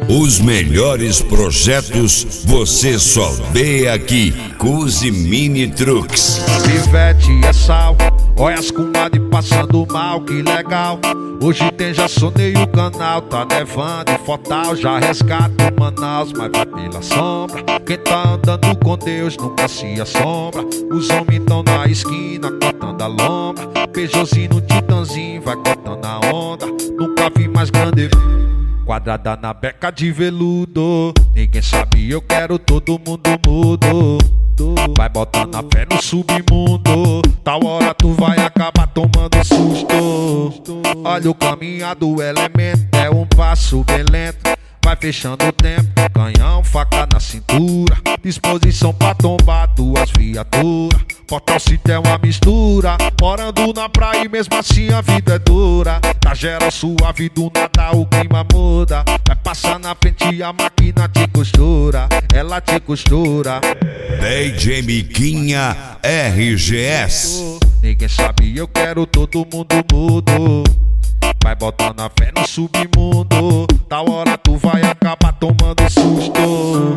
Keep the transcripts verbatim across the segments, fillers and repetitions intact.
Os melhores projetos você só vê aqui. Cuzi Mini Trucks. Pivete é sal, olha as comadre passando mal, que legal. Hoje tem, já sonei o canal, tá nevando em Fortal, já resgato Manaus, mas vai pela sombra. Quem tá andando com Deus nunca se assombra. Os homens tão na esquina cortando a lombra. Peugeotzinho, Titanzinho, vai cortando a onda. Nunca vi mais grande, quadrada na beca de veludo. Ninguém sabe, eu quero todo mundo mudo. Vai botando a fé no submundo. Tal hora tu vai acabar tomando susto. Olha o caminhar do elemento, é um passo bem lento. Vai fechando o tempo, canhão, faca na cintura. Disposição pra tombar duas viaturas. Portal City é uma mistura. Morando na praia e mesmo assim a vida é dura. Tá geral suave, do nada o clima muda. Vai passar na frente e a máquina te costura. Ela te costura. D J Miquinha R G S. Ninguém sabe, eu quero todo mundo mudo. Vai botando a fé no submundo. Tal hora tu vai acabar tomando susto.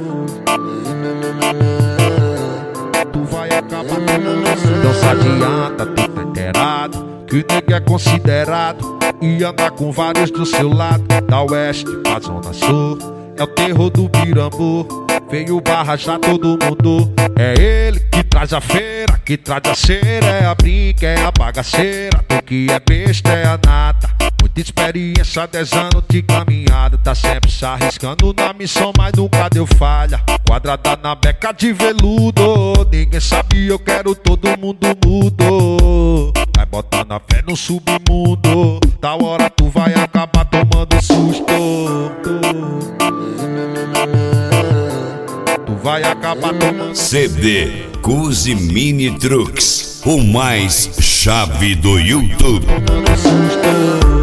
Tu vai acabar tomando susto. Não se adianta, tu tá inteirado que o nego é considerado e anda com vários do seu lado. Da oeste pra zona sul, é o terror do Pirambu. Veio barra já todo mundo. É ele que traz a feira, que traz a cera. É a brinca, é a bagaceira. Tu que é besta é a nata. Muita experiência, dez anos de caminhada. Tá sempre se arriscando na missão, mas nunca deu falha. Quadrada na beca de veludo. Ninguém sabe, eu quero todo mundo mudo. Vai botando a fé no submundo. Da hora tu vai acabar tomando susto. Tu vai acabar tomando C D Cuzi Mini Trucks, o mais chave do YouTube. susto.